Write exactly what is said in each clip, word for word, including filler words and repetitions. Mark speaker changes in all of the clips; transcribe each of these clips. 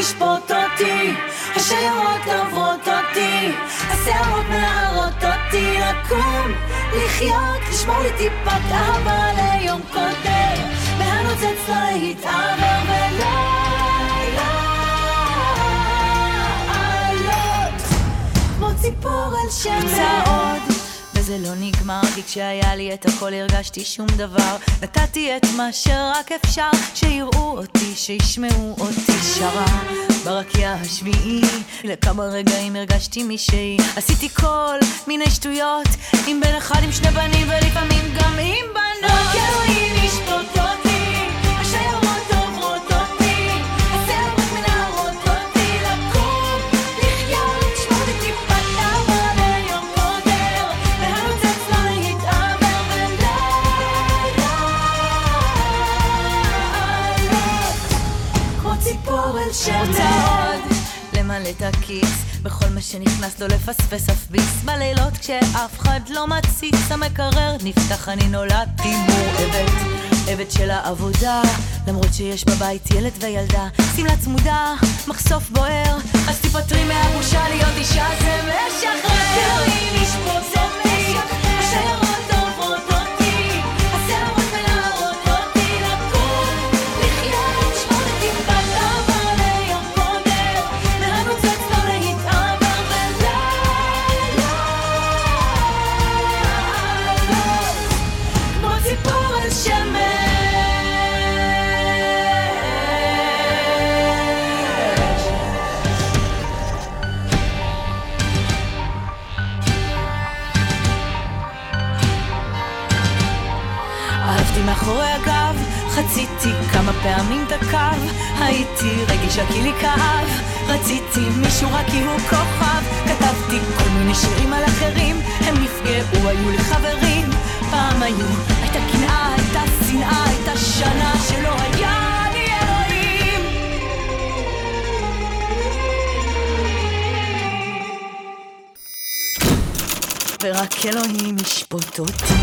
Speaker 1: לשפוט אותי, השיירות עוברות אותי, השערות מנערות אותי, לקום, לחיות, לשמור לי טיפת אהבה ליום קודם, מהנוצץ לא להתעבר ולילה עלות, כמו ציפור על שמש. וזה לא נגמר, כי כשהיה לי את הכל הרגשתי שום דבר, נתתי את מה שרק אפשר, שיראו אותי, שישמעו אותי שרה ברקיע השביעי, לכמה רגעים הרגשתי מישהי, עשיתי כל מיני שטויות, עם בן אחד עם שני בנים ולפעמים גם עם בנות, רק אלוהים ישפוט אותי, השיירות עוברות אותי, השערות מנערות אותי, לקום, לחיות, לשמור לי טיפת אהבה ליום קודר, והנוצץ לא להתעבר ולילה עלות, כמו ציפור אל שמש. למלא את הכיס בכל מה שנכנס לא לפספס אף ביס, בלילות כשאף אחד לא מציץ, המקרר נפתח, אני נולדתי מורעבת, עבד של העבודה, למרות שיש בבית ילד וילדה, סמלה צמודה, מחשוף בוער, אז תיפטרי מהבושה להיות אישה, זה משחרר. אלוהים ישפוט אותי, השיירות עוברות אותי, השערות מנערות אותי, לקום, לחיות, לשמור לי טיפת אהבה ליום קודר, מהנוצץ לא להתעבר ולילה עלות, כמו ציפור על שמש. אהבתי מאחורי הגב, חציתי כמה פעמים את הקו, הייתי רגישה כי לי כאב, רציתי מישהו רק כי הוא כוכב, כתבתי כל מיני שירים על אחרים, הם נפגעו, היו לי חברים, פעם היו, הייתה קנאה, הייתה שנאה, הייתה שנה שלא היה לי אלוהים, ורק אלוהים ישפוט אותי.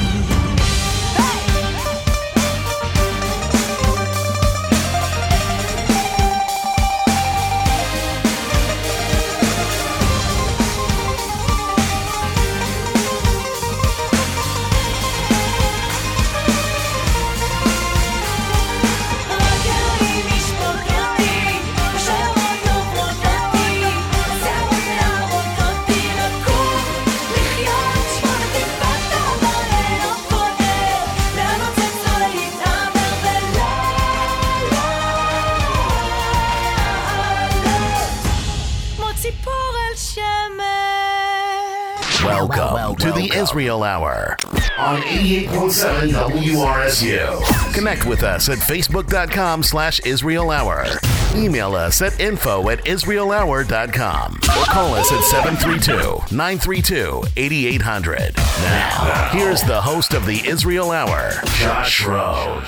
Speaker 2: Welcome to the Israel Hour on eighty-eight point seven W R S U. Connect with us at facebook.com slash Israel Hour. Email us at info at israel hour dot com or call us at seven three two, nine three two, eight eight zero zero. Now, here's the host of the Israel Hour, Josh Rowe.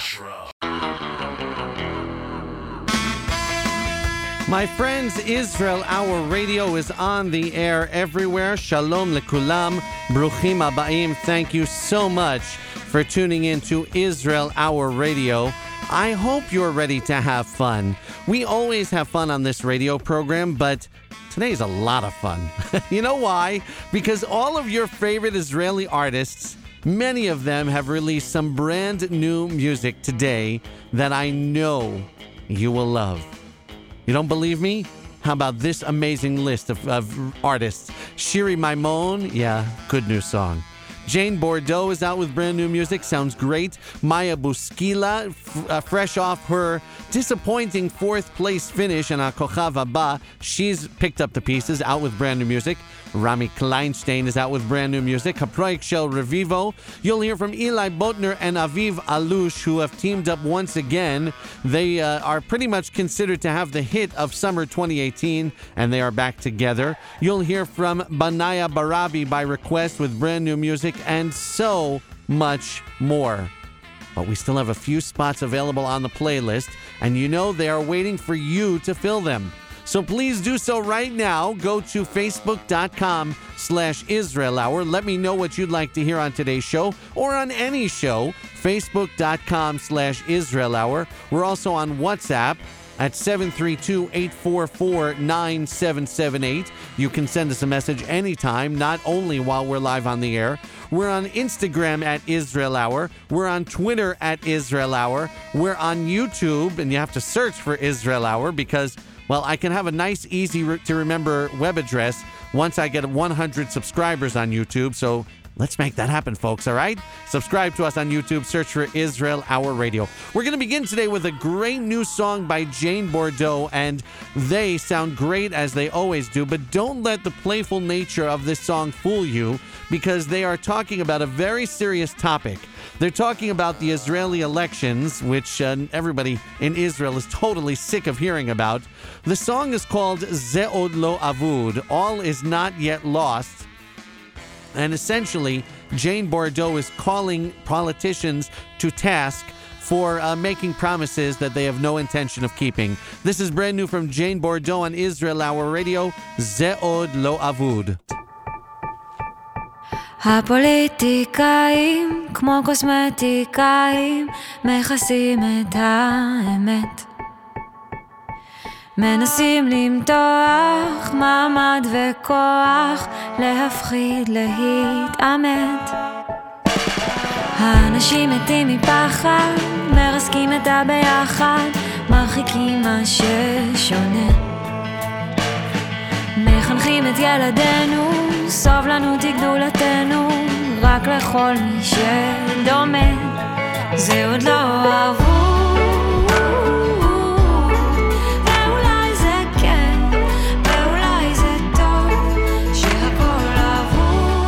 Speaker 3: My friends, Israel Hour Radio is on the air everywhere. Shalom lekulam, bruchim abaim. Thank you so much for tuning in to Israel Hour Radio. I hope you're ready to have fun. We always have fun on this radio program, but today's a lot of fun. You know why? Because all of your favorite Israeli artists, many of them have released some brand new music today that I know you will love. You don't believe me? How about this amazing list of, of artists? Shiri Maimon, yeah, good new song. Jane Bordeaux is out with brand new music, sounds great. Maya Buskila, f- uh, fresh off her disappointing fourth place finish in Kochav Haba, she's picked up the pieces, out with brand new music. Rami Kleinstein is out with brand new music. Haproik Shel Revivo. You'll hear from Eli Botner and Aviv Alush, who have teamed up once again. They uh, are pretty much considered to have the hit of summer twenty eighteen, and they are back together. You'll hear from Banaya Barabi by request with brand new music, and so much more. But we still have a few spots available on the playlist, and you know they are waiting for you to fill them. So please do so right now. Go to facebook.com slash Israel Hour. Let me know what you'd like to hear on today's show or on any show. Facebook.com slash Israel Hour. We're also on WhatsApp. at seven three two, eight four four, nine seven seven eight. You can send us a message anytime, not only while we're live on the air. We're on Instagram at Israel Hour. We're on Twitter at Israel Hour. We're on YouTube, and you have to search for Israel Hour because, well, I can have a nice, easy re- to remember web address once I get one hundred subscribers on YouTube. So let's make that happen, folks, all right? Subscribe to us on YouTube. Search for Israel Hour Radio. We're going to begin today with a great new song by Jane Bordeaux, and they sound great as they always do, but don't let the playful nature of this song fool you, because they are talking about a very serious topic. They're talking about the Israeli elections, which uh, everybody in Israel is totally sick of hearing about. The song is called Ze Od Lo Avud, All Is Not Yet Lost. And essentially, Jane Bordeaux is calling politicians to task for uh, making promises that they have no intention of keeping. This is brand new from Jane Bordeaux on Israel Hour Radio, Ze Od Lo Avud.
Speaker 4: הפוליטיקאים כמו קוסמטיקאים מכסים את האמת, מנסים למתוח מעמד וכוח, להפחיד, להתעמת. האנשים מתים מפחד, מרסקים את הביחד, מרחיקים מה ששונה, מחנכים את ילדינו, סובלנות היא גדולתנו, רק לכל מי שדומה. זה עוד לא אהבו, ואולי זה כן, ואולי זה טוב, שהכל אהבו.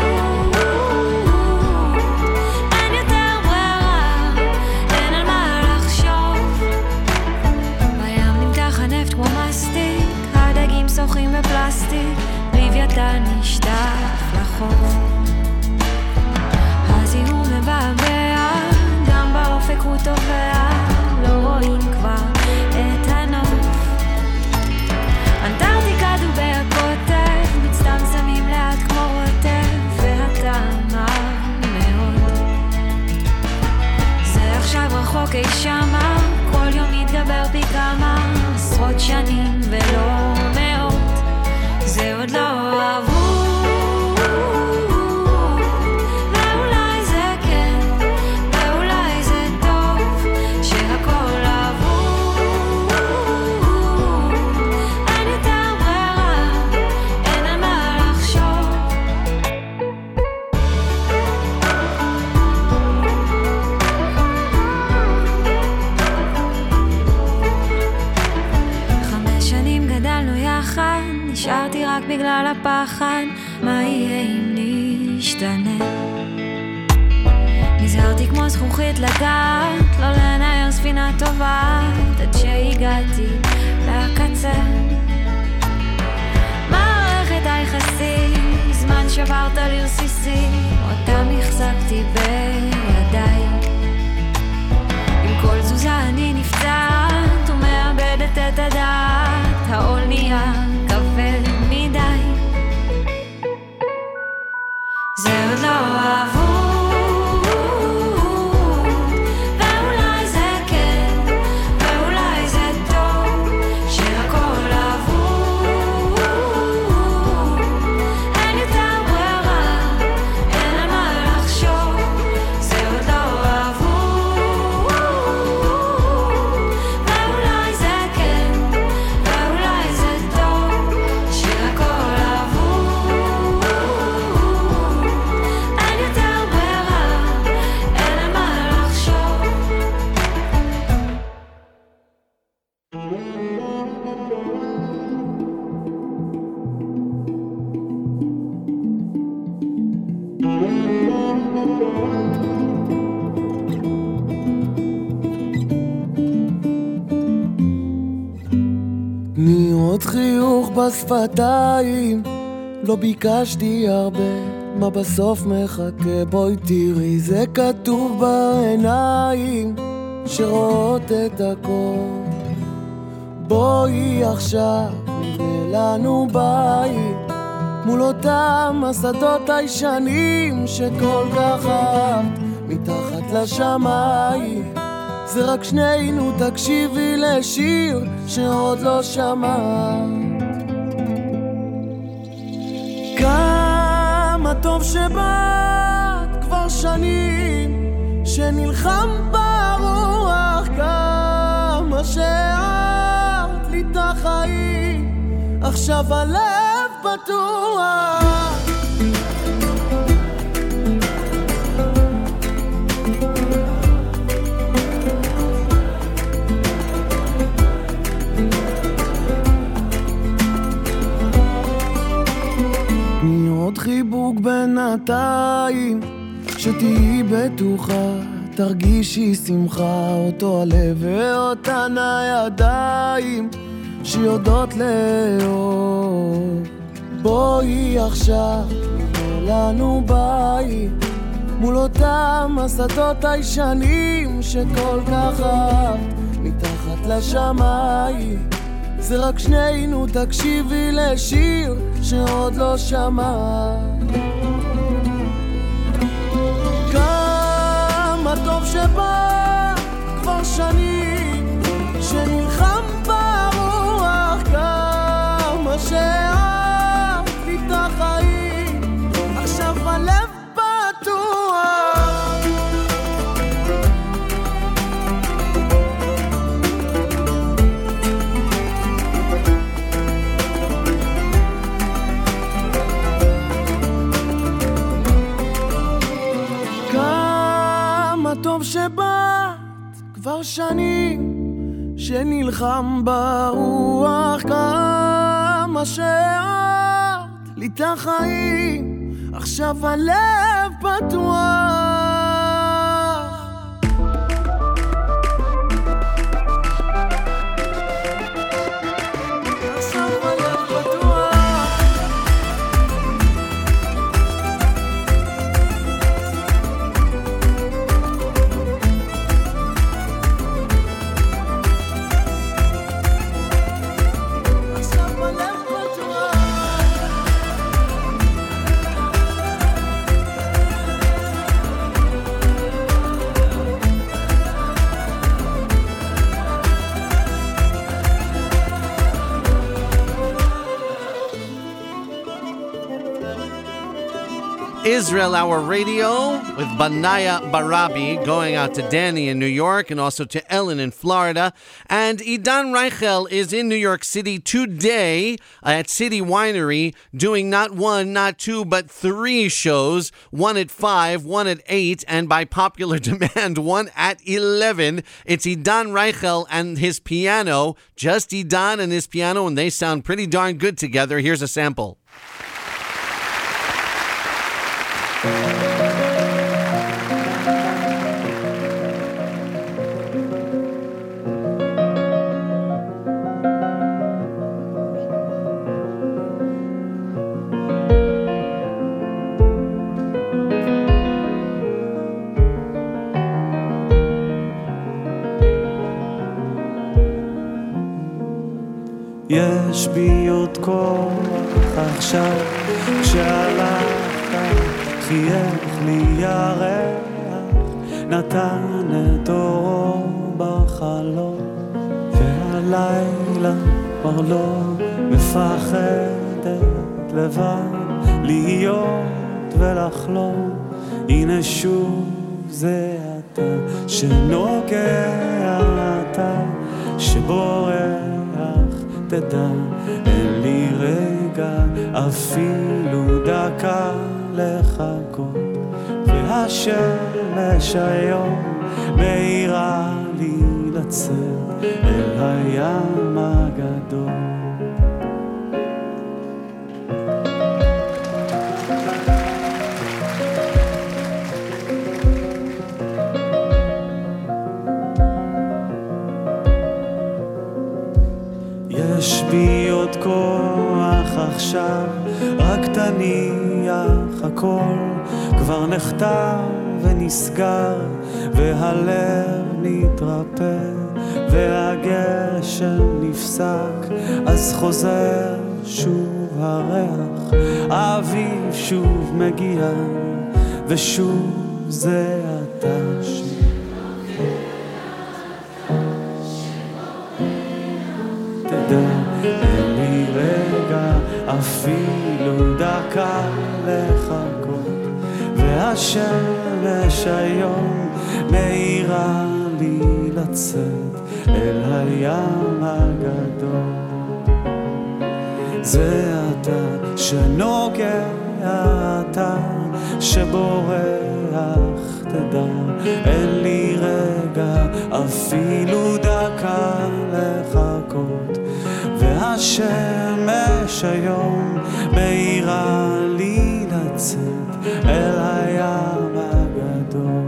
Speaker 4: אין יותר ברירה, אין על מה לחשוב. בים נמתח הנפט כמו מסטיק, הדגים שוחים בפלסטיק, לוויתן נשטף לחוף. הזיהום מבעבע, גם באופק הוא טובע, לא רואים כבר את הנוף. אנטארקטיקה דובי הקוטב, מצטמצמים לאט כמו רוטב, והטעם מר מאוד. זה עכשיו רחוק אי שמה, כל יום מתגבר פי כמה, עשרות שנים ולא מאות. זה עוד לא אהבו, ואולי זה כן, ואולי זה טוב, שהכל אהבו. אין יותר ברירה, אין על מה לחשוב. חמש שנים גדלנו יחד, נשארתי רק בגלל הפחד, מה יהיה אם נשתנה? נזהרתי כמו זכוכית לגעת, לא לנער ספינה טובעת, עד שהגעתי לקצה. מערכת היחסים, זמן שברת לי רסיסים, אותם החזקתי בידיי. עם כל תזוזה אני נפצעת ומאבדת את הדעת, העול נהיה כבד מדי. זה עוד לא אהבו, ואולי זה כן, ואולי זה טוב, שהכל אהבו. אין יותר ברירה, אין על מה לחשוב. זה עוד לא אהבו, ואולי זה כן, ואולי זה טוב, שהכל אהבו. אין יותר ברירה, אין על מה לחשוב.
Speaker 5: תני עוד חיוך בשפתיים, לא ביקשתי הרבה, מה בסוף מחכה? בואי תראי, זה כתוב בעיניים שרואות את הכל. בואי עכשיו נבנה לנו בית מול אותם השדות הישנים שכל כך אהבת מתחת לשמיים. זה רק שנינו, תקשיבי לשיר שעוד לא שמעת. כמה טוב שבאת, כבר שנים שנלחם ברוח, כמה שאהבת לי את החיים, עכשיו הלב פתוח. עוד חיבוק בינתיים, שתהי בטוחה, תרגישי שמחה, אותו הלב ואותן הידיים שיודעות לאהוב. בואי עכשיו נבנה לנו בית מול אותם השדות הישנים שכל כך אהבת מתחת לשמיים. זה רק שנינו, תקשיבי לשיר שעוד לא שמעת. כמה טוב שבא, כבר שנים שנלחם ברוח, כמה שאהבת לי את החיים, עכשיו הלב פתוח. טוב שבאת, כבר שנים שנלחם ברוח, כמה שאהבת לי את החיים, עכשיו הלב פתוח.
Speaker 3: Israel Hour Radio with Banaya Barabi, going out to Danny in New York and also to Ellen in Florida. And Idan Reichel is in New York City today at City Winery doing not one, not two, but three shows. One at five, one at eight, and by popular demand, one at eleven. It's Idan Reichel and his piano, just Idan and his piano, and they sound pretty darn good together. Here's a sample.
Speaker 6: יש בי עוד כוח עכשיו, כשהלכת חייך לי ירח, נתן את אורו בחלום, והלילה כבר לא מפחדת לבד להיות ולחלום. הנה שוב זה אתה שנוגע, אתה שבורח, תדע, אין לי רגע אפילו דקה לחכות, והשמש היום מאירה לי לצאת אל הים הגדול. יש בי עוד כוח עכשיו, רק תניח, הכל כבר נכתב ונסגר, והלב נתרפא והגשם נפסק, אז חוזר שוב הריח, האביב שוב מגיע, ושוב זה אתה אין לי רגע אפילו דקה לחכות, והשמש היום מאירה לי לצאת אל הים הגדול. זה אתה שנוגע, אתה שבורח, תדע, אין לי רגע אפילו דקה לחכות, והשמש היום מאירה לי לצאת אל הים הגדול.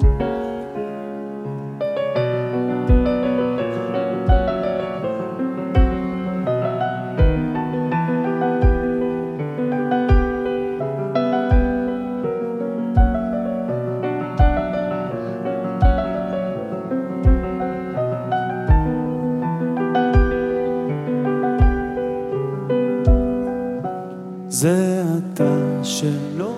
Speaker 6: זה אתה שלא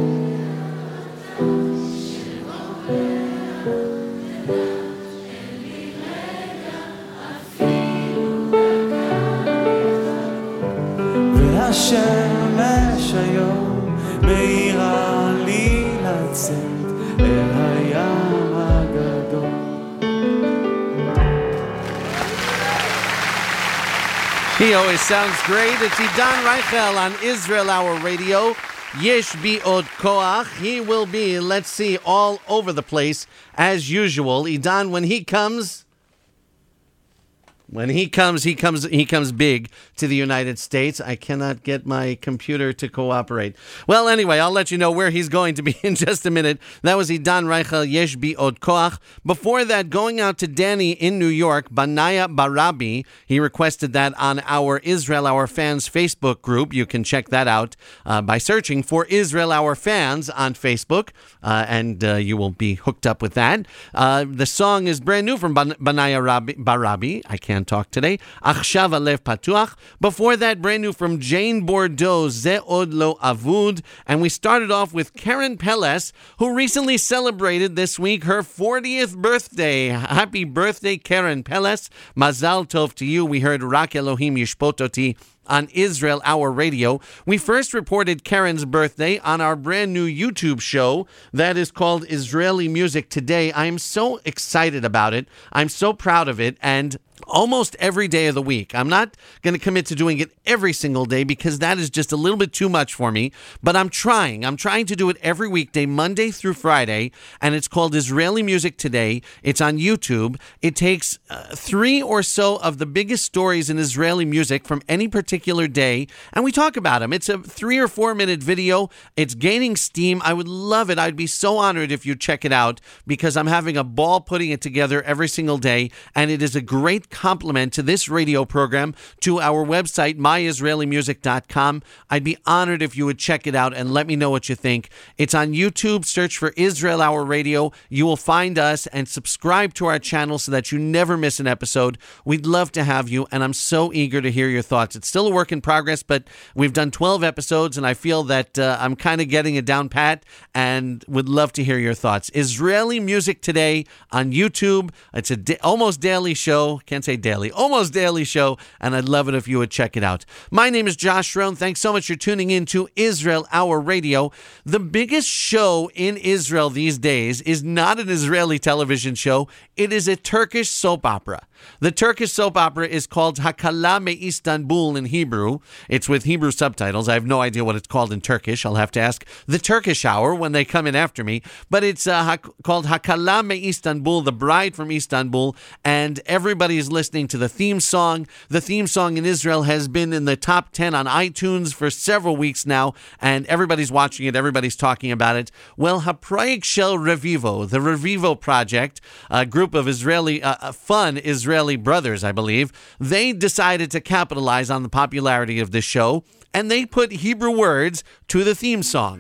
Speaker 6: והשמש היום מאירה לי לצאת אל הים הגדול.
Speaker 3: He always sounds great. It's Idan Reichel on Israel Hour Radio. Yesh bi od koach. He will be, let's see, all over the place as usual. Idan, when he comes... When he comes, he comes he comes big to the United States. I cannot get my computer to cooperate. Well, anyway, I'll let you know where he's going to be in just a minute. That was Idan Reichel, Yesh bi od koach. Before that, going out to Danny in New York, Banaya Barabi. He requested that on our Israel Our Fans Facebook group. You can check that out uh, by searching for Israel Our Fans on Facebook, uh, and uh, you will be hooked up with that. Uh, the song is brand new from Ban- Banaya Rabbi- Barabi. I can't talk today. Achshav Alev Patuach. Before that, brand new from Jane Bordeaux, Ze Od Lo Avud. And we started off with Karen Peles, who recently celebrated this week her fortieth birthday. Happy birthday, Karen Peles. Mazal Tov to you. We heard Rak Elohim Yishpot Oti on Israel Hour Radio. We first reported Karen's birthday on our brand new YouTube show that is called Israeli Music Today. I am so excited about it. I'm so proud of it. And almost every day of the week. I'm not going to commit to doing it every single day because that is just a little bit too much for me, but I'm trying. I'm trying to do it every weekday, Monday through Friday, and it's called Israeli Music Today. It's on YouTube. It takes uh, three or so of the biggest stories in Israeli music from any particular day, and we talk about them. It's a three or four minute video. It's gaining steam. I would love it. I'd be so honored if you check it out because I'm having a ball putting it together every single day, and it is a great compliment to this radio program, to our website, my israeli music dot com. I'd be honored if you would check it out and let me know what you think. It's on YouTube. Search for Israel Hour Radio. You will find us and subscribe to our channel so that you never miss an episode. We'd love to have you, and I'm so eager to hear your thoughts. It's still a work in progress, but we've done twelve episodes, and I feel that uh, I'm kind of getting it down pat and would love to hear your thoughts. Israeli Music Today on YouTube. It's a da- almost daily show. Can't say daily, almost daily show, and I'd love it if you would check it out. My name is Josh Rohn. Thanks so much for tuning in to Israel Hour Radio. The biggest show in Israel these days is not an Israeli television show. It is a Turkish soap opera. The Turkish soap opera is called Hakala Me Istanbul in Hebrew. It's with Hebrew subtitles. I have no idea what it's called in Turkish. I'll have to ask the Turkish Hour when they come in after me. But it's uh, ha- called Hakala Me Istanbul, the bride from Istanbul, and everybody is listening to the theme song. The theme song in Israel has been in the top ten on iTunes for several weeks now, and everybody's watching it. Everybody's talking about it. Well, Haprayik Shel Revivo, the Revivo Project, a group of Israeli, uh, fun Israeli Israeli brothers, I believe, they decided to capitalize on the popularity of this show, and they put Hebrew words to the theme song.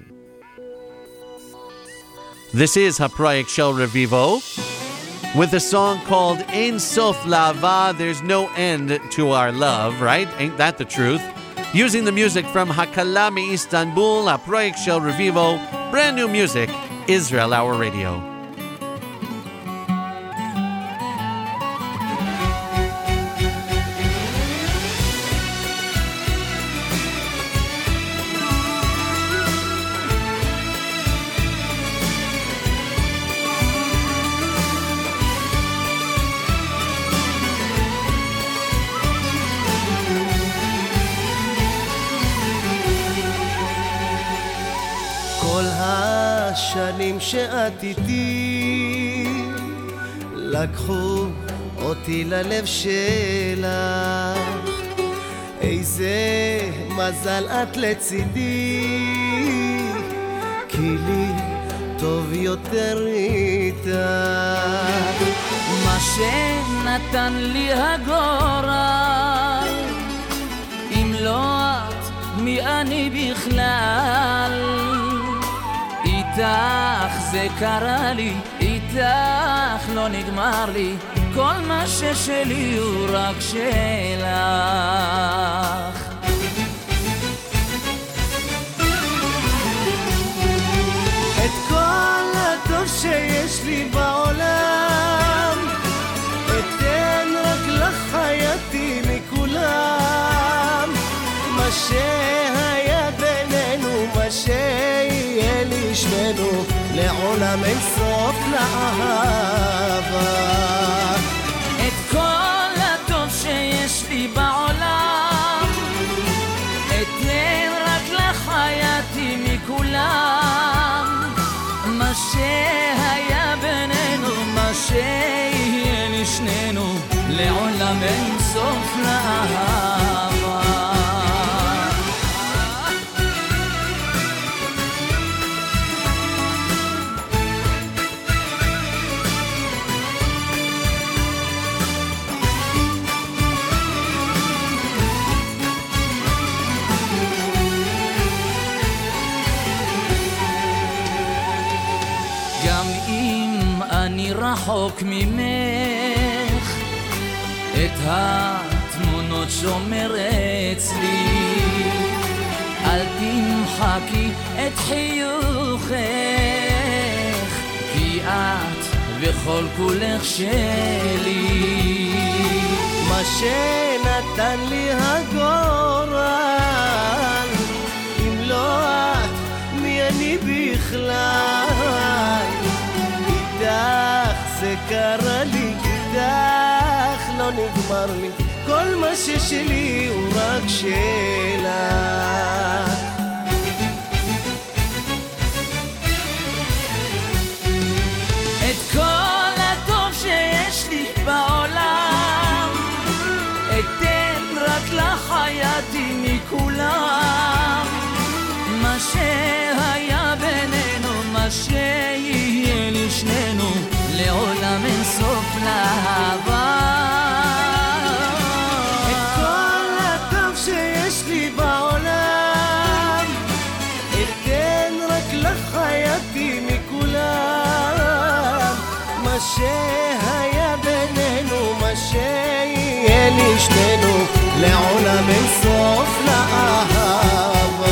Speaker 3: This is Haprayik Shel Revivo with a song called Ein Sof La'ava, There's No End to Our Love, right? Ain't that the truth? Using the music from Hakala Me Istanbul, Haprayik Shel Revivo, brand new music, Israel Hour Radio.
Speaker 5: השנים שאת איתי לקחו אותי ללב שלך, איזה מזל את לצידי, כי לי טוב יותר איתך.
Speaker 7: מה שנתן לי הגורל, אם לא את מי אני בכלל, איתך זה קרה לי, איתך לא נגמר לי, כל מה ששלי הוא רק שלך.
Speaker 5: את כל הטוב שיש לי בעולם אתן רק לך חייתי מכולם, מה שהיה בינינו, מה שיהיה לי שנינו, לעולם אין סוף לאהבה.
Speaker 7: את כל הטוב שיש לי בעולם אתן רק לך חייתי מכולם, מה שהיה בינינו, מה שיהיה לי שנינו, לעולם אין סוף לאהבה. אני רחוק ממך, את התמונות שומר אצלי, אל תמחקי את חיוכך, כי את וכל כולך שלי.
Speaker 5: מה שנתן לי הגורל, אם לא את מי אני בכלל, איתך זה קרה לי, איתך לא נגמר לי, כל מה ששלי הוא רק שלך.
Speaker 7: את כל הטוב שיש לי בעולם אתן רק לך חייתי מכולם, מה שהיה בינינו, מה שיהיה לי שנינו, לעולם אין סוף לאהבה.
Speaker 5: את כל הטוב שיש לי בעולם אתן רק לך חייתי מכולם, מה שהיה בינינו, מה שיהיה לי שנינו, לעולם אין סוף לאהבה.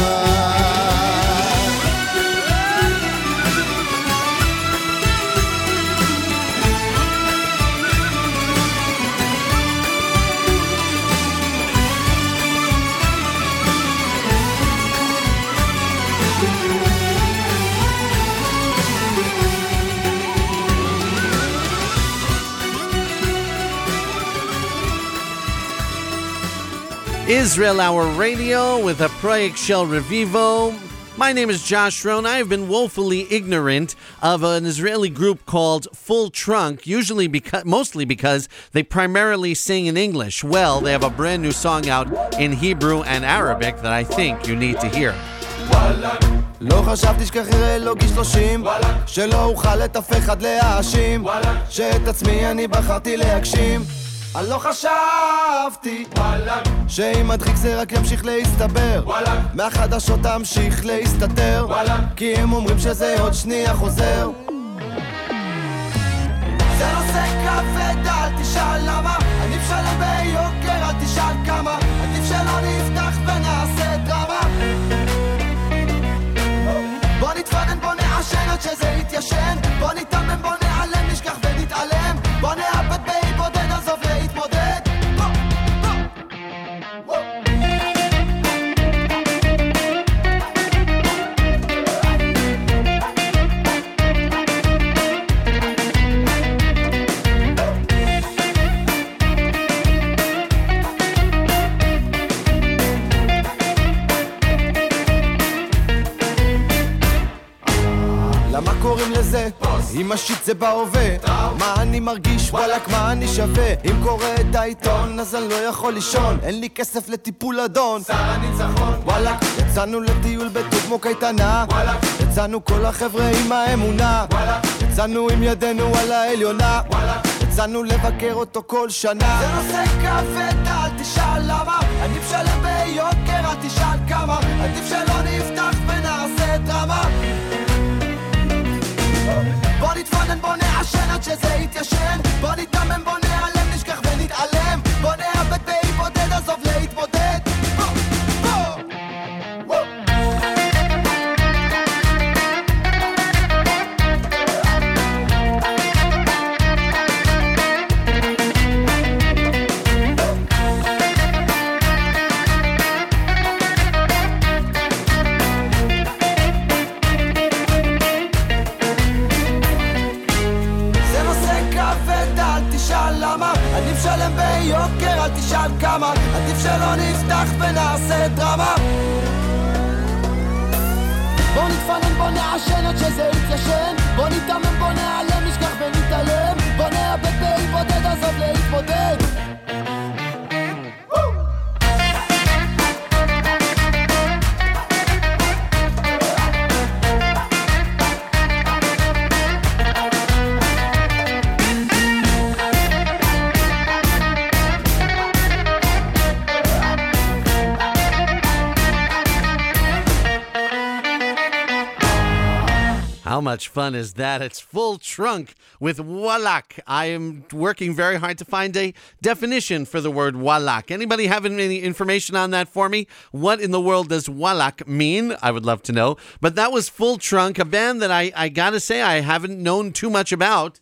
Speaker 3: Israel Hour Radio with a Project Shel Revivo. My name is Josh Rohn. I have been woefully ignorant of an Israeli group called Full Trunk, usually because, mostly because they primarily sing in English. Well, they have a brand new song out in Hebrew and Arabic that I think you need to hear.
Speaker 5: לא חשבתי שכחראה לא גיל שלושים, שלא אוכל את אף אחד להאשים, שאת עצמי אני בחרתי להגשים. אני לא חשבתי שאם מדחיק זה רק ימשיך להסתבר, מהחדשות תמשיך להסתתר, כי הם אומרים שזה עוד שנייה חוזר. זה נושא כבד, אל תשאל למה, אני משלם ביוקר, אל תשאל כמה, עדיף שלא נפתח ונעשה דרמה. בוא נתפנן, בוא נעשן עד שזה יתיישן, בוא נתאמן, בוא נעלם, נשכח ונתעלם, בוא נאבד בהיבודד, עזוב להתמודד. למה אם השיט זה בהווה, מה אני מרגיש, וואלק מה אני שווה. אם קורא את העיתון אז אני לא יכול לישון, אין לי כסף לטיפול אדון. שר הניצחון, וואלק יצאנו לטיול בטוב כמו קייטנה, וואלק יצאנו כל החבר'ה עם האמונה, וואלק יצאנו עם ידינו על העליונה, וואלק יצאנו לבקר אותו כל שנה. זה נושא כבד, אל תשאל למה, אני משלם ביוקר, אל תשאל כמה, עדיף שלא נפתח ונעשה דרמה. בוא נתפנן, בוא נעשן עד שזה יתיישן, בוא נתאמן, בוא נעלם, נשכח ונתעלם, בוא נאבד באי בודד, עזוב להתמודד. בוא, בוא, בוא. עדיף שלם ביוקר, אל תשאל כמה, עדיף שלא נפתח ונעשה דרמה. בוא נתפנן, בוא נעשן עד שזה יתיישן, בוא נתאמן, בוא נעלם, נשכח ונתעלם, בוא נאבד באי בודד, עזוב להתמודד.
Speaker 3: How much fun is that? It's Full Trunk with Wallach. I am working very hard to find a definition for the word Wallach. Anybody have any information on that for me? What in the world does Wallach mean? I would love to know. But that was Full Trunk, a band that I, I gotta say I haven't known too much about.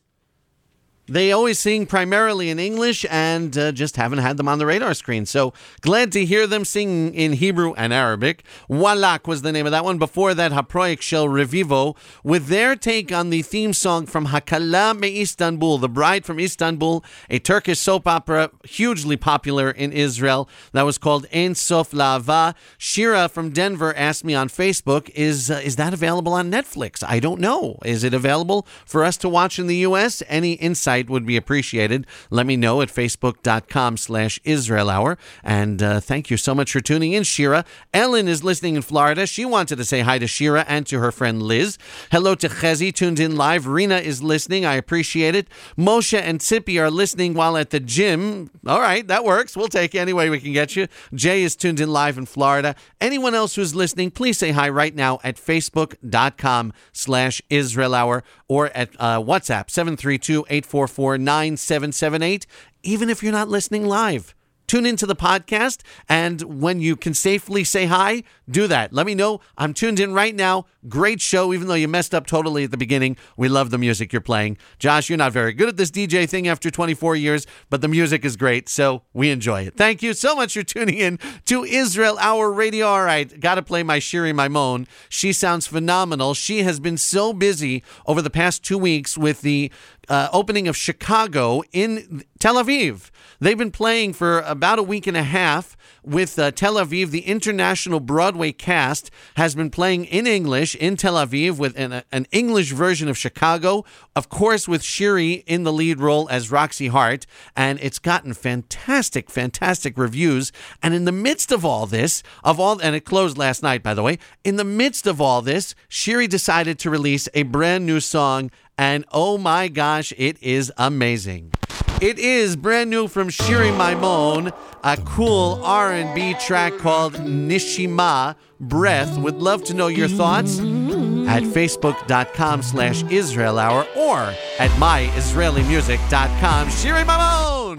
Speaker 3: They always sing primarily in English and uh, just haven't had them on the radar screen. So glad to hear them sing in Hebrew and Arabic. Wallach was the name of that one. Before that, Haproyek Shel Revivo with their take on the theme song from Hakala Me Istanbul, The Bride from Istanbul, a Turkish soap opera hugely popular in Israel. That was called Ein Sof La'ava. Shira from Denver asked me on Facebook, is, uh, is that available on Netflix? I don't know. Is it available for us to watch in the U S? Any insight would be appreciated. Let me know at facebook.com slash Israel Hour. And uh, thank you so much for tuning in, Shira. Ellen is listening in Florida. She wanted to say hi to Shira and to her friend Liz. Hello to Chezi, tuned in live. Rina is listening. I appreciate it. Moshe and Tzipi are listening while at the gym. All right, that works. We'll take any way we can get you. Jay is tuned in live in Florida. Anyone else who's listening, please say hi right now at facebook.com slash Israel Hour or at uh, WhatsApp seven three two, eight four four, nine seven seven eight, even if you're not listening live. Tune into the podcast, and when you can safely say hi, do that. Let me know. I'm tuned in right now. Great show, even though you messed up totally at the beginning. We love the music you're playing. Josh, you're not very good at this D J thing after twenty-four years, but the music is great, so we enjoy it. Thank you so much for tuning in to Israel Hour Radio. All right, got to play my Shiri Maimon. She sounds phenomenal. She has been so busy over the past two weeks with the uh, opening of Chicago in Tel Aviv. They've been playing for about a week and a half with uh, Tel Aviv. The international Broadway cast has been playing in English in Tel Aviv with an, an English version of Chicago, of course, with Shiri in the lead role as Roxy Hart. And it's gotten fantastic, fantastic reviews. And in the midst of all this, of all, and it closed last night, by the way, in the midst of all this, Shiri decided to release a brand new song. And oh my gosh, it is amazing. It is brand new from Shiri Maimon, a cool R and B track called Nishima, Breath. Would love to know your thoughts at facebook.com slash Israel Hour or at my israeli music dot com. Shiri Maimon!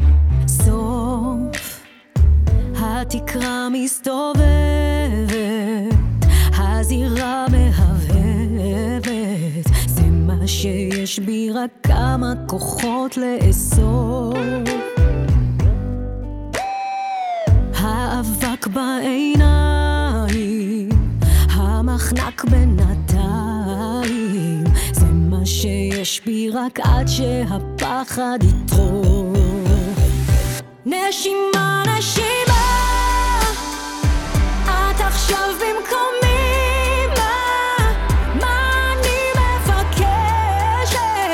Speaker 1: סוף התקרה מסתובבת, הזירה מהבהבת, זה מה שיש בי, רק כמה כוחות לאסוף. האבק בעיניים, המחנק בינתיים, זה מה שיש בי, רק עד שהפחד יטרוף. נשימה, נשימה, את עכשיו במקומי, מה, מה אני מבקשת?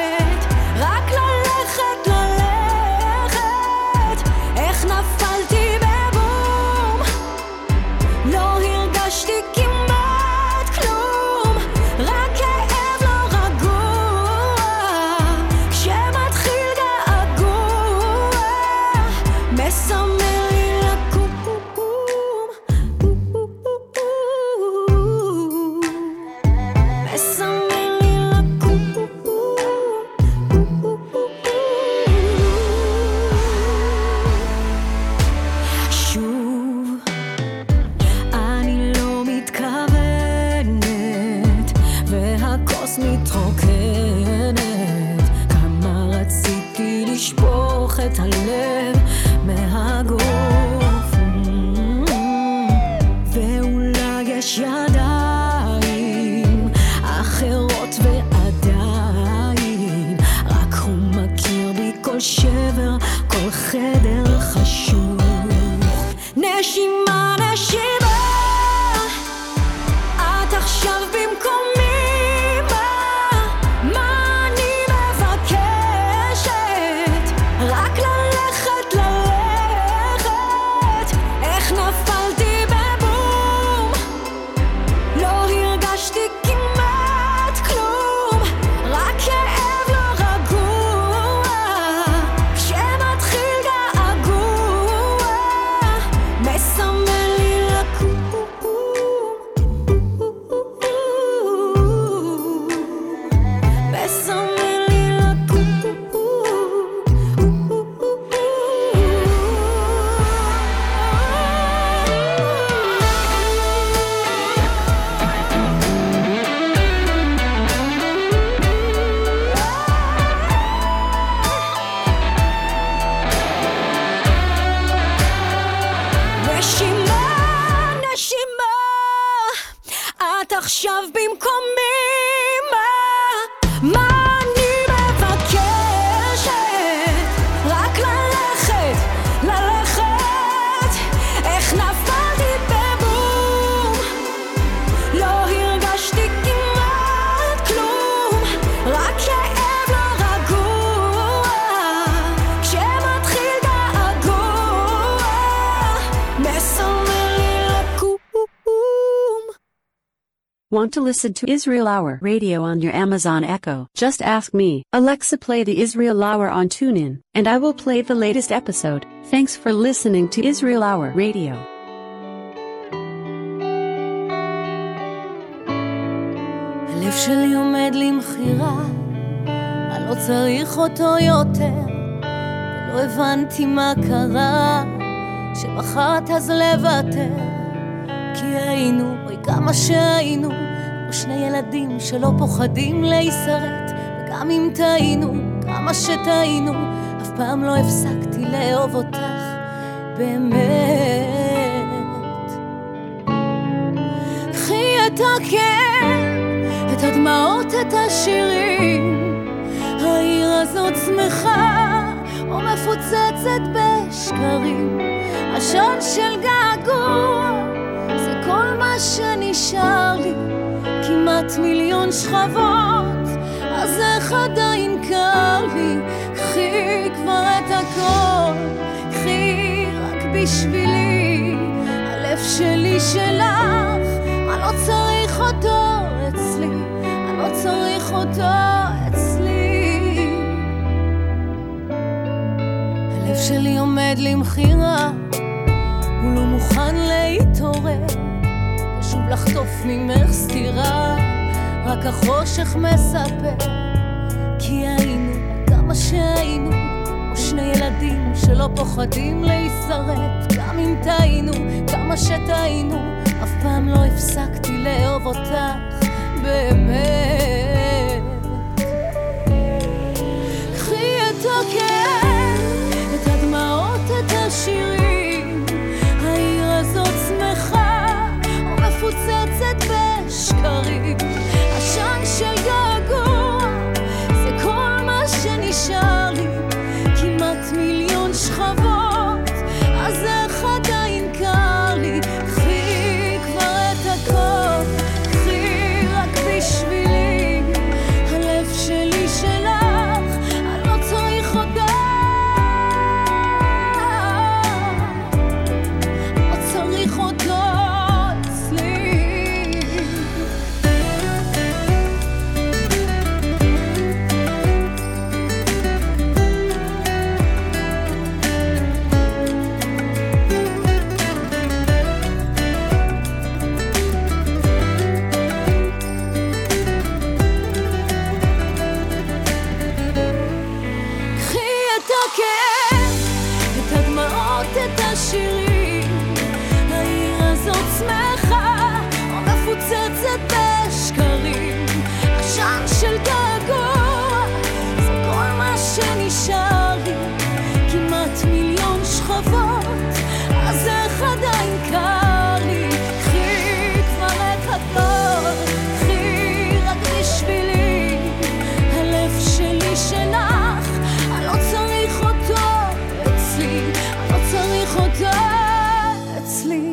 Speaker 8: עכשיו במקומי? מה, מה אני מבקשת? רק ללכת, ללכת. איך נפלתי בבום, לא הרגשתי כמעט כלום, רק כאב לא רגוע, כשמתחיל געגוע, מסמל לי לקום.
Speaker 9: Want to listen to Israel Hour Radio on your Amazon Echo? Just ask me, Alexa, play the Israel Hour on TuneIn, and I will play the latest episode. Thanks for listening to Israel Hour Radio.
Speaker 1: הלב שלי עומד למחירה, אני לא צריך אותו יותר, ולא הבנתי מה קרה, שבחרת אז לוותר, כי היינו, אוי כמה שהיינו, כמו שני ילדים שלא פוחדים להישרט, וגם אם טעינו, כמה שטעינו, אף פעם לא הפסקתי לאהוב אותך, באמת. קחי את הכאב, את הדמעות, את השירים, העיר הזאת שמחה או מפוצצת בשקרים, עשן של געגוע זה כל מה שנשאר לי, כמעט מיליון שכבות, אז איך עדיין קר לי? קחי כבר את הכל, קחי רק בשבילי, הלב שלי שלך, אני לא צריך אותו אצלי, אני לא צריך אותו אצלי. הלב שלי עומד למחירה, הוא לא מוכן להתעורר, ושוב לחטוף ממך סתירה, רק החושך מספר, כי היינו כמה שהיינו, כמו שני ילדים שלא פוחדים להישרט, גם אם טעינו, כמה שטעינו, אף פעם לא הפסקתי לאהוב אותך, באמת. קחי את הכאב, את הדמעות, את השירים, העיר הזאת שמחה או מפוצצת בשקרים, עשן של געגוע זה כל מה שנשאר לי, כמעט מיליון שכבות, אז איך עדיין קר לי? קחי כבר את הכל, קחי רק בשבילי, הלב שלי שלך, אני לא צריך אותך, לא צריך אותו אצלי. קחי את הכאב, את הדמעות, את השירים, העיר הזאת שמחה או מפוצצת בשקרים, עשן של געגוע זה כל מה שנשאר לי, כמעט מיליון שכבות, אז איך עדיין קר לי? קחי כבר את הכל, קחי רק בשבילי, הלב שלי שלך, אני לא צריך אותו אצלי, אני לא צריך אותו אצלי.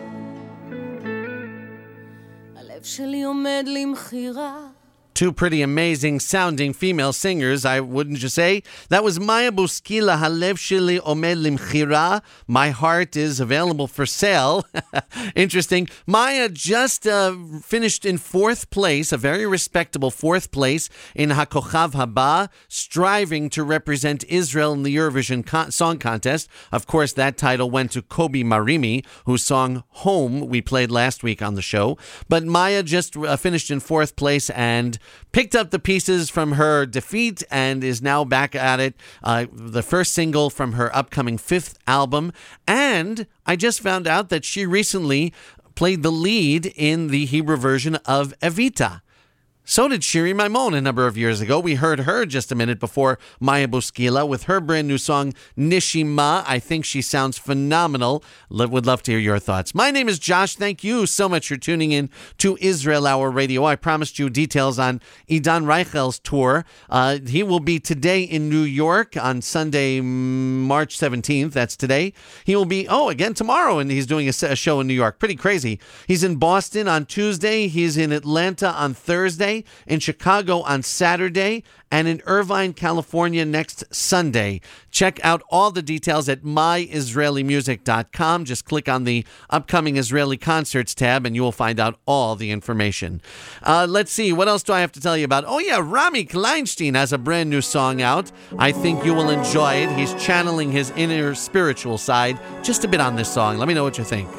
Speaker 1: הלב שלי עומד למחירה.
Speaker 3: Two pretty amazing sounding female singers, I wouldn't you say? That was Maya Buskila, Halev Shili Omed Limchira. My Heart is available for sale. Interesting. Maya just uh, finished in fourth place, a very respectable fourth place in HaKochav Haba, striving to represent Israel in the Eurovision con- Song Contest. Of course, that title went to Kobi Marimi, whose song Home we played last week on the show. But Maya just uh, finished in fourth place and picked up the pieces from her defeat and is now back at it. Uh, the first single from her upcoming fifth album. And I just found out that she recently played the lead in the Hebrew version of Evita. So did Shiri Maimon a number of years ago. We heard her just a minute before Maya Buskila with her brand new song, Nishima. I think she sounds phenomenal. Lo- would love to hear your thoughts. My name is Josh. Thank you so much for tuning in to Israel Hour Radio. I promised you details on Idan Reichel's tour. Uh, he will be today in New York on Sunday, March seventeenth. That's today. He will be, oh, again tomorrow, and he's doing a, a show in New York. Pretty crazy. He's in Boston on Tuesday. He's in Atlanta on Thursday. In Chicago on Saturday, and in Irvine, California next Sunday. Check out all the details at my israeli music dot com. Just click on the upcoming Israeli concerts tab and you will find out all the information. Uh, let's see, what else do I have to tell you about? Oh yeah, Rami Kleinstein has a brand new song out. I think you will enjoy it. He's channeling his inner spiritual side just a bit on this song. Let me know what you think.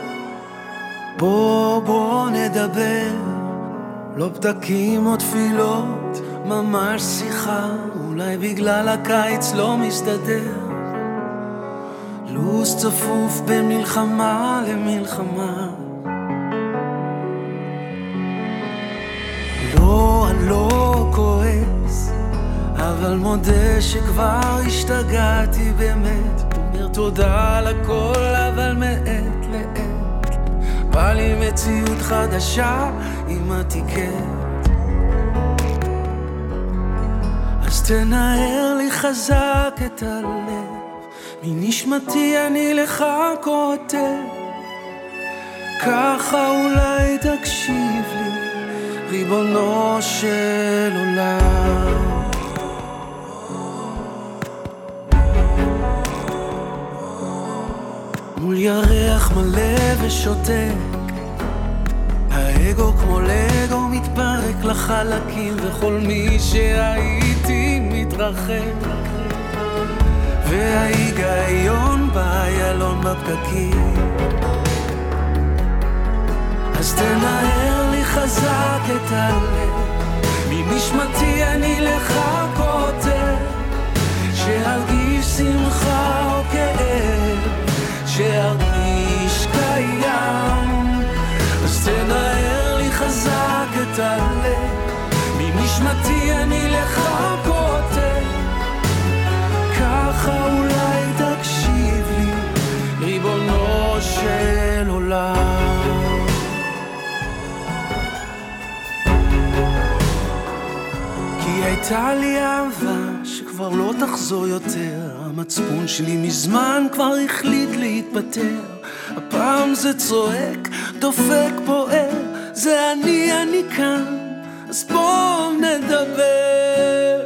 Speaker 6: בוא בוא נדבר, לא פתקים או תפילות, ממש שיחה, אולי בגלל הקיץ לא מסתדר. לוס צפוף בין מלחמה למלחמה. לא, אני לא כועס, אבל מודה שכבר השתגעתי באמת. אומר תודה על הכל, אבל מעט לעט בא לי מציאות חדשה עם הטיקט. אז תנער לי חזק את הלב, מנשמתי אני לך כותב, ככה אולי תקשיב לי, ריבונו של עולם. מול ירח מלא ושותק, האגו כמו לגו מתפרק לחלקים, וכל מי שהייתי מתרחק, וההיגיון באיילון בפקקים. אז תנער לי חזק את הלב, מנשמתי אני לך כותב, שארגיש שמחה או כאב, שארגיש קיים. אז תנער לי חזק את הלב, מנשמתי אני לך כותב, ככה אולי תקשיב לי, ריבונו של עולם. כי הייתה לי אהבה שכבר לא תחזור יותר, המצפון שלי מזמן כבר החליט להתפטר, הפעם זה צועק, דופק, פוער, זה אני, אני כאן, אז בוא נדבר.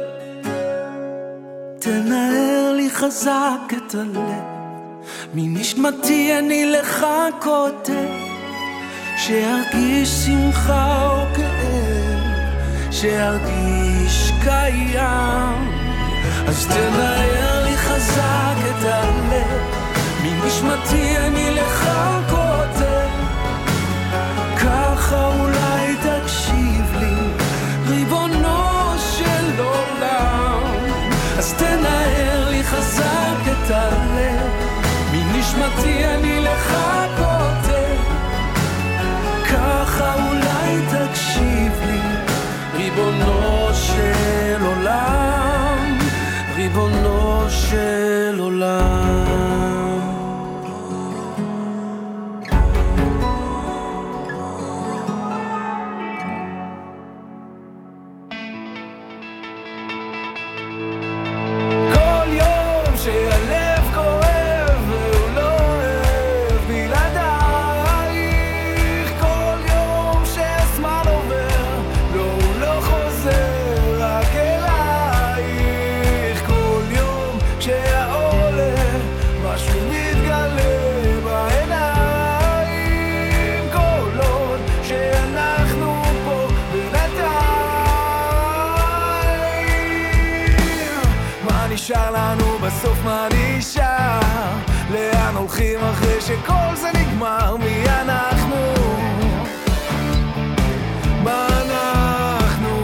Speaker 6: תנער לי חזק את הלב, מנשמתי אני לך כותב, שארגיש שמחה או כאב, שארגיש קיים. אז תנער לי חזק את הלב, מנשמתי אני לך כותב, ככה אולי תקשיב לי, ריבונו של עולם. אז תנער לי חזק את הלב, מנשמתי אני לך כותב, ככה אולי תקשיב לי, ריבונו של עולם, ריבונו של עולם. כל יום שהלב כואב והוא לא אוהב בלעדייך, כל יום שהזמן עובר לא הוא לא חוזר רק אלייך, כל יום שהעולה משהו מתגלה בעיניים, כל עוד שאנחנו פה בינתיים. מה נשאר לנו בסוף, מה נשאר? לאן הולכים אחרי שכל זה נגמר? מי אנחנו? מה אנחנו?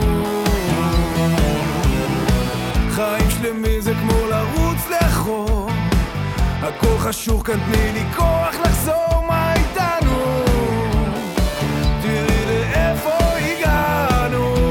Speaker 6: חיים שלמים זה כמו לרוץ לאחור, הכל חשוך כאן, תני לי כוח לחזור. מה איתנו? תראי לאיפה הגענו,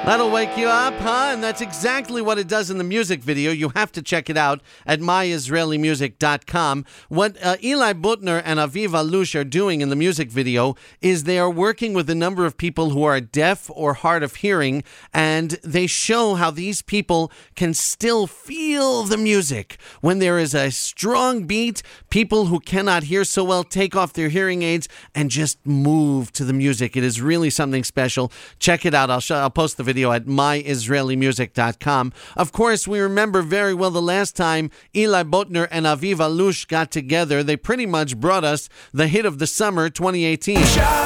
Speaker 3: That'll wake you up, huh? And that's exactly what it does in the music video. You have to check it out at my israeli music dot com. What uh, Eli Butner and Aviv Alush are doing in the music video is they are working with a number of people who are deaf or hard of hearing, and they show how these people can still feel the music. When there is a strong beat, people who cannot hear so well take off their hearing aids and just move to the music. It is really something special. Check it out. I'll show, I'll post the video at my israeli music dot com. Of course, we remember very well the last time Eli Butner and Aviv Alush got together. They pretty much brought us the hit of the summer twenty eighteen.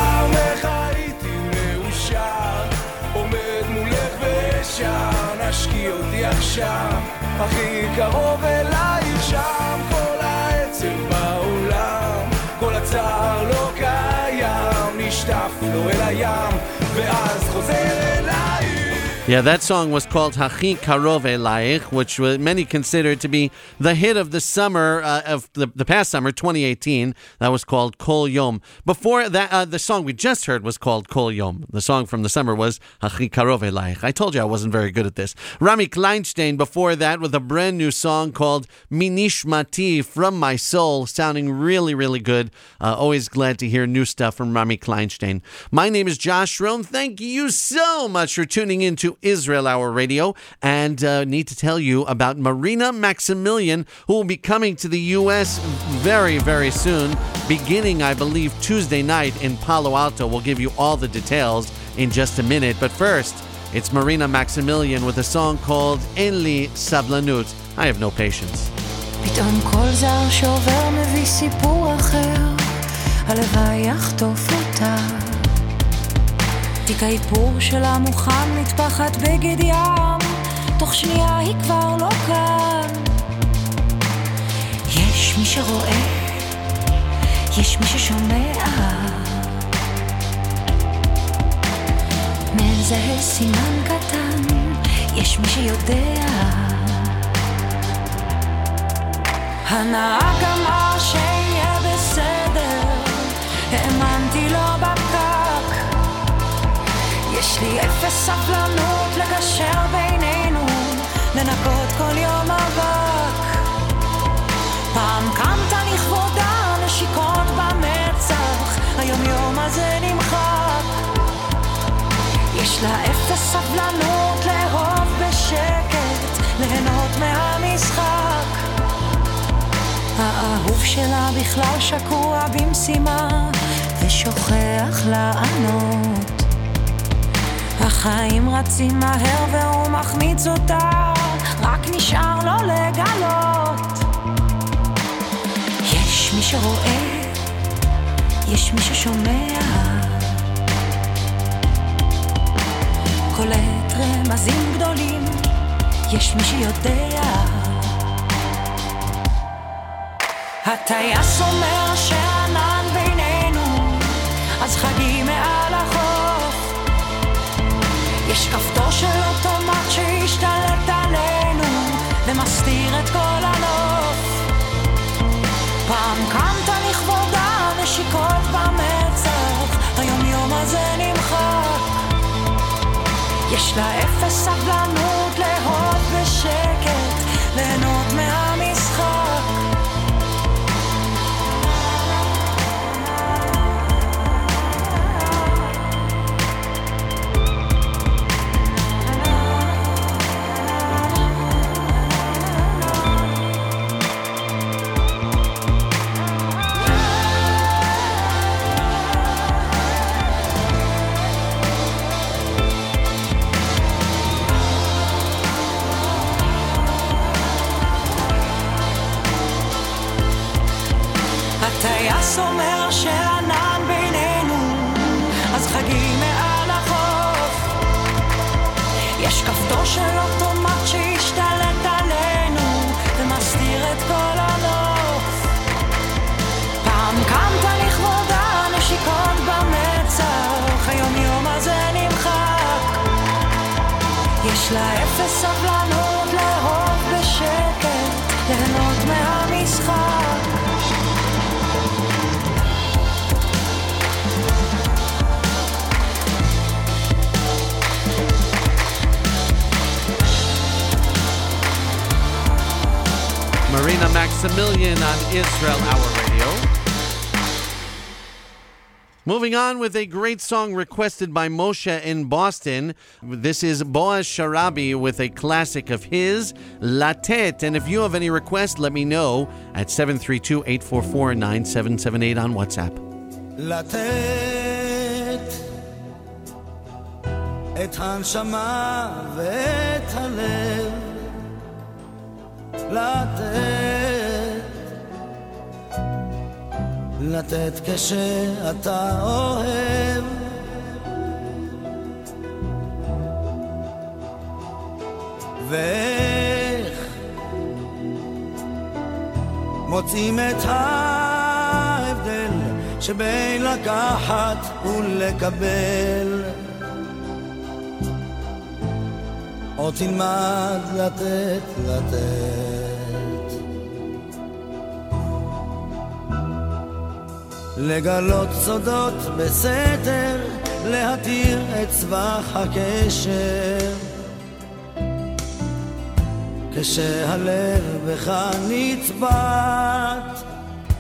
Speaker 3: Yeah, that song was called Hachi Karov Elayich, which many consider to be the hit of the summer, uh, of the, the past summer, twenty eighteen. That was called Kol Yom. Before that, uh, the song we just heard was called Kol Yom. The song from the summer was Hachi Karov Elayich. I told you I wasn't very good at this. Rami Kleinstein before that with a brand new song called Minishmati, From My Soul, sounding really, really good. Uh, always glad to hear new stuff from Rami Kleinstein. My name is Josh Rohn. Thank you so much for tuning in to Israel Hour Radio, and uh, need to tell you about Marina Maximilian, who will be coming to the U S very, very soon, beginning, I believe, Tuesday night in Palo Alto. We'll give you all the details in just a minute, but first, it's Marina Maximilian with a song called En Li Sablanut. I have no patience.
Speaker 4: פתאום כל זר שעובר מביא סיפור אחר, הלוואי יחטוף אותה. תיק האיפור שלה מוכן מטפחת בגד ים, תוך שנייה היא כבר לא כאן. יש מי שרואה, יש מי ששומע, מזהה סימן קטן, יש מי שיודע. הנהג אמר שיהיה בסדר, האמנתי לו בפקק. יש לי אפס סבלנות לגשר בינינו, לנקות כל יום אבק. פעם קמת לכבודה, נשיקות במצח, היום יום הזה נמחק. יש לה אפס סבלנות לאהוב בשקט, ליהנות מהמשחק. האהוב שלה בכלל שקוע במשימה, ושוכח לענות. החיים רצים מהר והוא מחמיץ אותה, רק נשאר לו לגלות. יש מי שרואה, יש מי ששומע, קולט רמזים גדולים, יש מי שיודע. הטייס אומר שענן בינינו, אז חגים מעל החוף. יש כפתור של אוטומט שהשתלט עלינו, ומסתיר את כל הנוף. פעם קמת לכבודה, נשיקות במצח, היום יום הזה נמחק. יש לה אפס סבלנות לאהוב בשקט, ליהנות מהמשחק. הטייס אומר שענן בינינו, אז חגים מעל החוף. יש כפתור של אוטומט שהשתלט עלינו, ומסתיר את כל הנוף. פעם קמת לכבודה, נשיקות במצח, היום יום הזה נמחק. יש לה אפס סבלנות לאהוב בשקט, ליהנות מהמשחק.
Speaker 3: Almost a Million on Israel Hour Radio. Moving on with a great song requested by Moshe in Boston. This is Boaz Sharabi with a classic of his, Latet. And if you have any requests, let me know at seven three two, eight four four, nine seven seven eight on WhatsApp.
Speaker 5: Latet את הנשמה ואת הלב לתת לתת כשאתה אוהב ואיך מוצאים את ההבדל שבין לקחת ולקבל או תלמד לתת לתת לגלות סודות בסתר להתיר את צבח הקשר כשהלב בך נצבט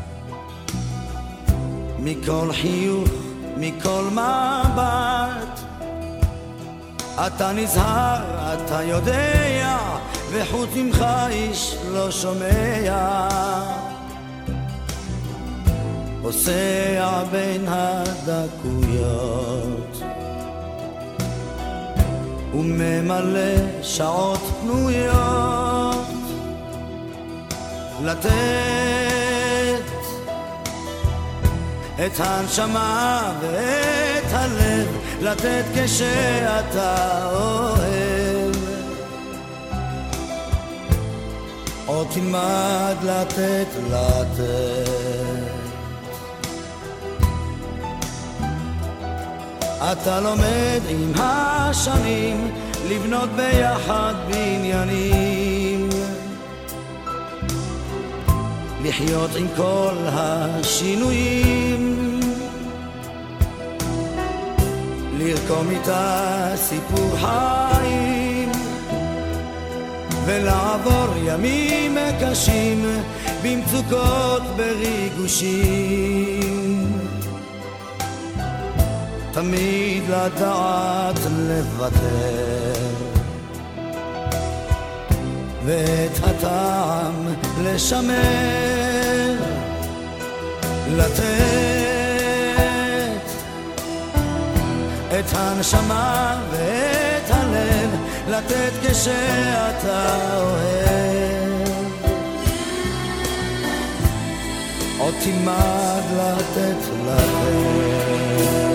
Speaker 5: מכל חיוך מכל מבט אתה נזהר, אתה יודע, וחוץ ממך איש לא שומע פוסע בין הדקויות וממלא שעות פנויות לתת את הנשמה ואת הלב לתת כשאתה אוהב או תלמד לתת לתת אתה לומד עם השנים לבנות ביחד בניינים לחיות עם כל השינויים לרקום איתה סיפור חיים ולעבור ימים קשים במצוקות בריגושים תמיד לדעת לוותר ואת הטעם לשמר לתת את הנשמה ואת הלב לתת כשאתה אוהב עוד תלמד לתת לתת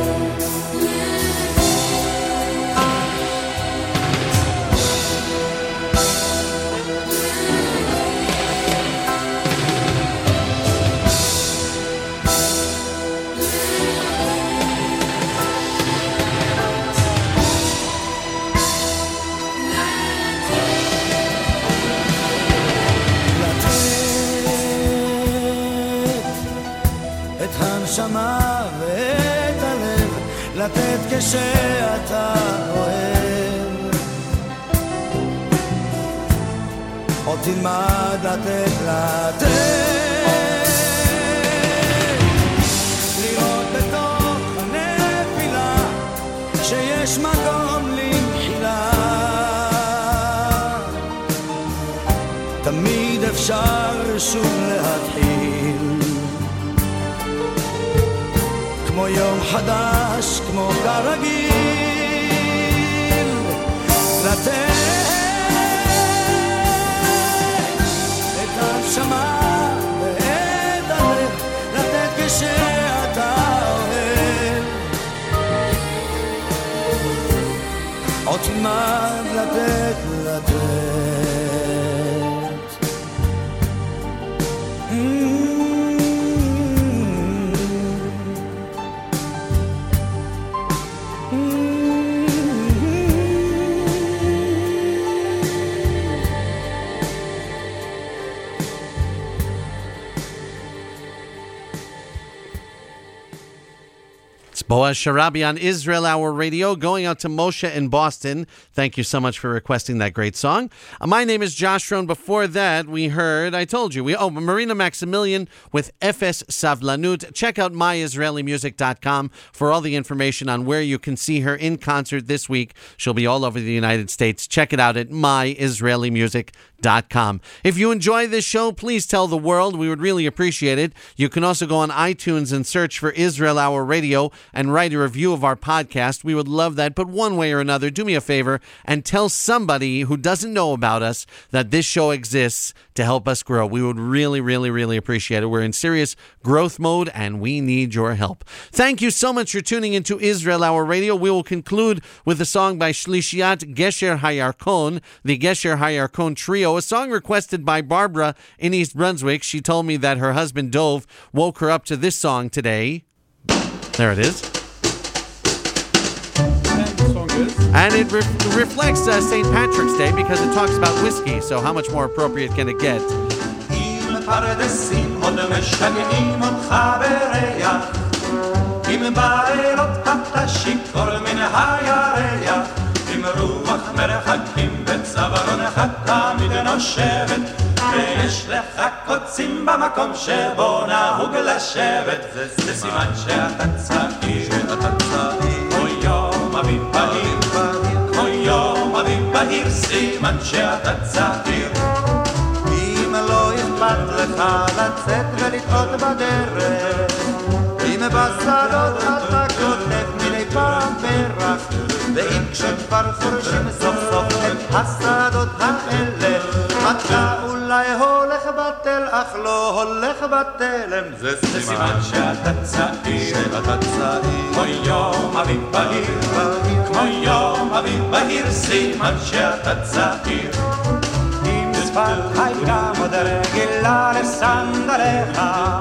Speaker 5: הנשמה ואת הלב לתת כשאתה אוהב עוד תלמד לתת לתת לראות בתוך הנפילה שיש מקום למחילה תמיד אפשר שוב להתחיל כמו יום חדש, כמו כרגיל לתת את הנשמה ואת הלב לתת כשאתה אוהב עוד תלמד לתת לתת
Speaker 3: Boaz Sharabi on Israel Hour Radio, going out to Moshe in Boston. Thank you so much for requesting that great song. Uh, my name is Josh Rohn. Before that, we heard, I told you, we oh, Marina Maximilian with F S Savlanut. Check out my israeli music dot com for all the information on where you can see her in concert this week. She'll be all over the United States. Check it out at my israeli music dot com. If you enjoy this show, please tell the world. We would really appreciate it. You can also go on iTunes and search for Israel Hour Radio and write a review of our podcast. We would love that. But one way or another, do me a favor and tell somebody who doesn't know about us that this show exists to help us grow. We would really, really, really appreciate it. We're in serious growth mode and we need your help. Thank you so much for tuning into Israel Hour Radio. We will conclude with a song by Shlishiat Gesher Hayarkon, the Gesher Hayarkon Trio, a song requested by Barbara in East Brunswick. She told me that her husband Dove woke her up to this song today. There it is. And it re- reflects uh, Saint Patrick's Day because it talks about whiskey, so how much more appropriate can it get?
Speaker 10: ויש לך קוצים במקום שבו נהוג לשבת זה סימן שאתה צעיר כמו יום אביב בהיר כמו יום אביב בהיר סימן שאתה צעיר אם לא אכפת לך לצאת ולטעות בדרך אם בשדות אתה כותב מילי פעם פרח ואם כשכבר חורשים סוף סוף את השדות האלה אתה אולי הולך בטל אך לא הולך בתלם זה סימן שאתה צעיר שאתה צעיר כמו יום אביב בהיר כמו יום אביב בהיר סימן שאתה צעיר אם שפת הייתה עוד רגילה לסנדליך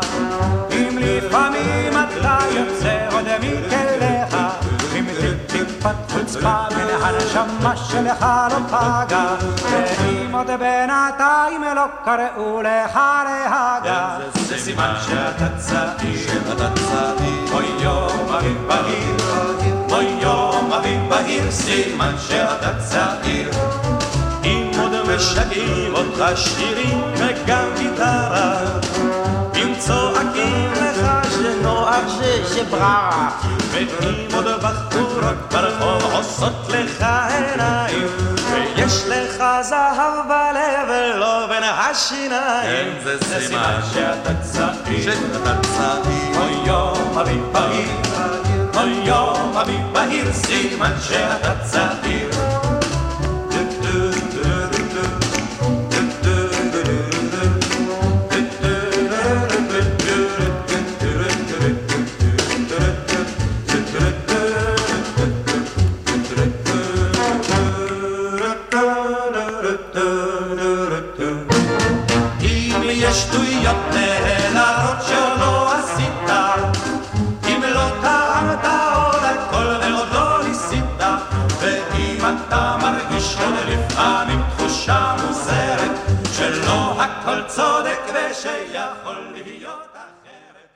Speaker 10: אם לפעמים אתה יוצא עוד מכליך אם טיפת חוצפה מן הנשמה שלך לא פגע ואם עוד בינתיים לא קראו לך להגע זה סימן שאתה צעיר שאתה צעיר כמו יום אביב בהיר כמו יום אביב בהיר סימן שאתה צעיר אם עוד משגעים אותך שירים וגם גיטרה אם צועקים לך שנוח שבררה ואם עוד בחורות ברחוב עושות לך עיניים ויש לך זהב בלב ולא בין השיניים זה סימן שאתה צעיר שאתה צעיר כמו יום אביב בהיר כמו יום אביב בהיר סימן שאתה צעיר צודק ושיכול להיות אחרת